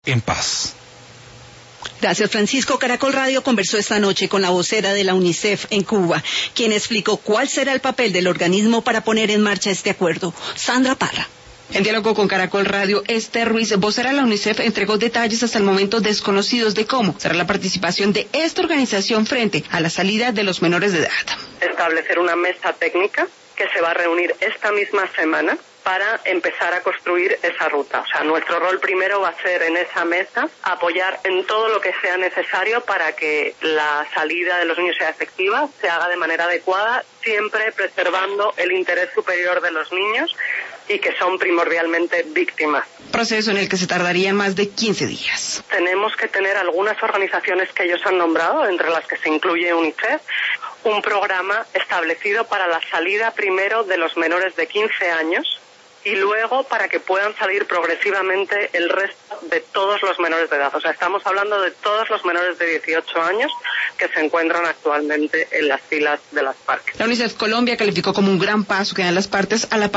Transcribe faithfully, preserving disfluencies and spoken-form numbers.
en paz. Gracias, Francisco. Caracol Radio conversó esta noche con la vocera de la UNICEF en Cuba, quien explicó cuál será el papel del organismo para poner en marcha este acuerdo. Sandra Parra. En diálogo con Caracol Radio, Esther Ruiz, vocera de la UNICEF, entregó detalles hasta el momento desconocidos de cómo será la participación de esta organización frente a la salida de los menores de edad. Establecer una mesa técnica que se va a reunir esta misma semana para empezar a construir esa ruta. O sea, nuestro rol primero va a ser en esa mesa apoyar en todo lo que sea necesario para que la salida de los niños sea efectiva, se haga de manera adecuada, siempre preservando el interés superior de los niños y que son primordialmente víctimas. Proceso en el que se tardaría más de quince días. Tenemos que tener algunas organizaciones que ellos han nombrado, entre las que se incluye UNICEF, un programa establecido para la salida primero de los menores de quince años y luego para que puedan salir progresivamente el resto de todos los menores de edad. O sea, estamos hablando de todos los menores de dieciocho años que se encuentran actualmente en las filas de las FARC. La UNICEF Colombia calificó como un gran paso que dan las partes a la